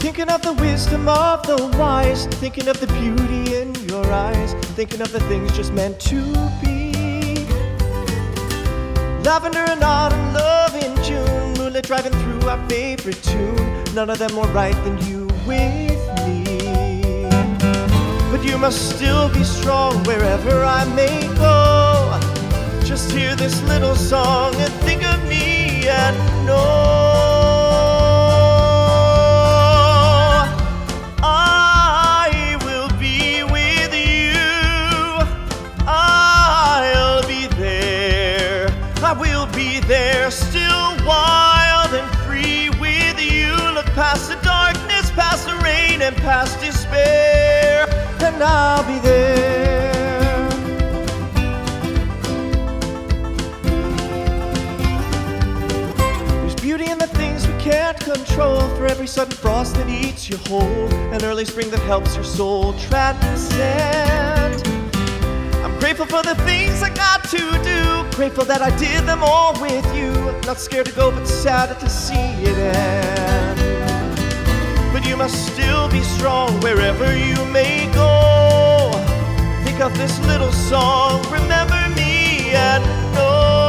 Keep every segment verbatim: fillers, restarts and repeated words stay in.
Thinking of the wisdom of the wise, thinking of the beauty in your eyes, thinking of the things just meant to be. Lavender and autumn, love in June, moonlit driving through our favorite tune. None of them more right than you with me. But you must still be strong wherever I may go. Just hear this little song and think of me and know I will be with you. I'll be there. I will be there, still wild and free with you. Look past the darkness, past the rain, and past despair, and I'll be there. There's beauty in the things we can't control, for every sudden frost that eats you whole, an early spring that helps your soul transcend. I'm grateful for the things I got to do, grateful that I did them all with you. Not scared to go, but sad to see it end. But you must still be strong wherever you may go. Think of this little song, remember me and know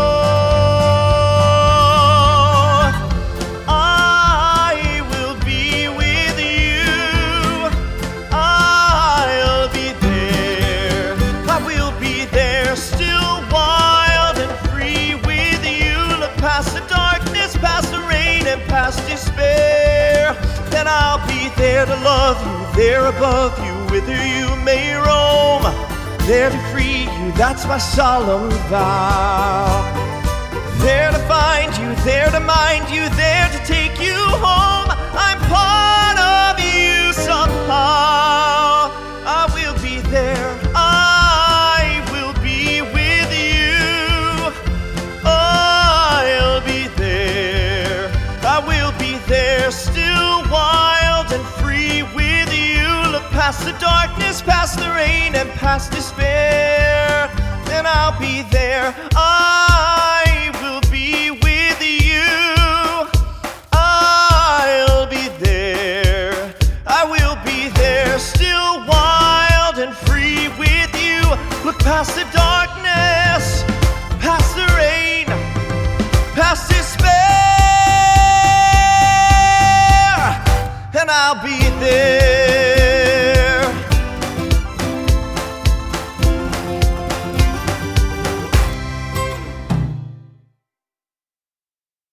I will be with you. I'll be there. I will be there, still wild and free with you. Look past the darkness, past the rain, and past despair. Then I'll be there to love you, there above you, whither you may roam. There to free you, that's my solemn vow. There to find you, there to mind you, there to take you home. I'm part of you somehow. I will be there, I will be with you. I'll be there, I will be there, still wild and free with you. Look past the darkness, past the rain, and past despair, and I'll be there. I will be with you. I'll be there. I will be there, still wild and free with you. Look past the darkness, past the rain, past despair, and I'll be